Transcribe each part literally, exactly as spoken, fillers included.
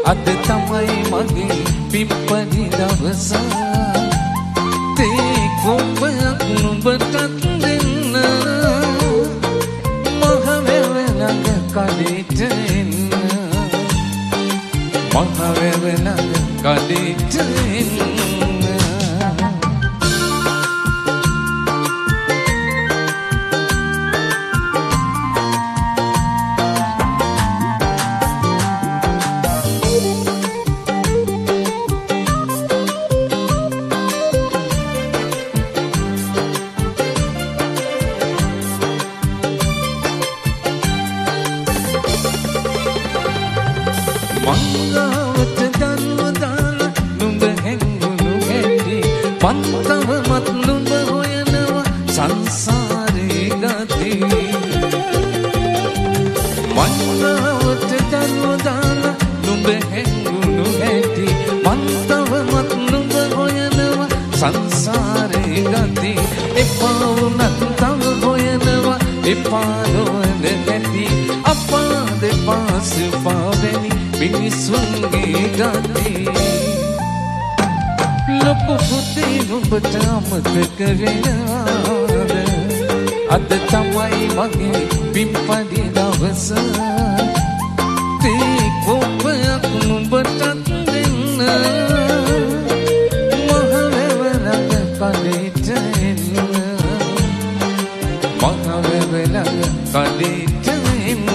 අද තමයි මගේ පිප්පඩි දවස තේ කොඹයක් නුඹටත් දෙන්න මහවැව ළඟ කඩේට එන්න මහවැව ළඟ කඩේට එන්න මංගාවට දන්ව දාන නුඹ හැංගුණු හැටි පන්තවමත් නුඹ හොයනවා සංසාරේ ගති මංගාවට දන්ව දාන නුඹ හැංගුණු හැටි පන්තවමත් නුඹ හොයනවා සංසාරේ ගති එපා වුණත් තව හොයනවා එපා නොවන හැටි අපා දෙපා සිපාවෙනි මිනිසුන්ගේ ගති ලොකු පුතේ නුඹට අමතක වෙනවාද අද තමයි මගේ පිප්පඩි දවස තේ කොඹයක් නුඹටත් දෙන්න මහවැව ළඟ කඩේට එන්න මහවැව ළඟ කඩේට එන්න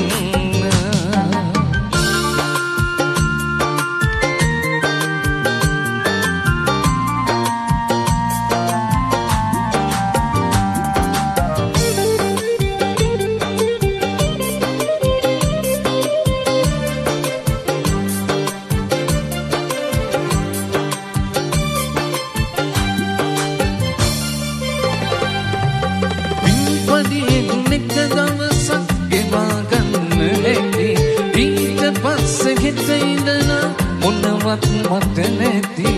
මොනවත් මට නැති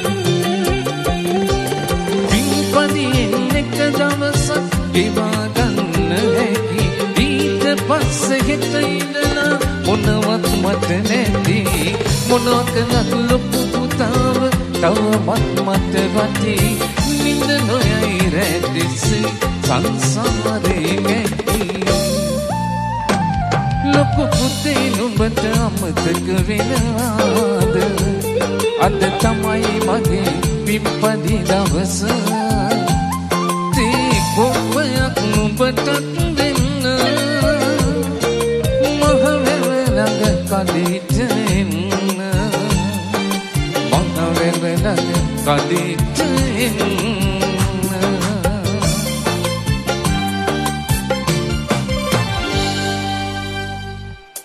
පින්පදියෙන් එක දවසක් ගෙවා ගන්න හැකි ඊට පස්සේ හෙට ඉඳලා මොනවත් මට නැති මොනවා කළත් ලොකු පුතාව තවමත් මට වටි නිඳ නොයයි රැතිසි සංසාරේ ගැටි ලොකු පුතේ නුඹට අමතක වෙනවාද අද තමයි මගේ පිප්පඩි දවස තේ කොඹයක් නුඹටත් දෙන්න මහවැව ළඟ කඩේට එන්න මහවැව ළඟ කඩේට එන්න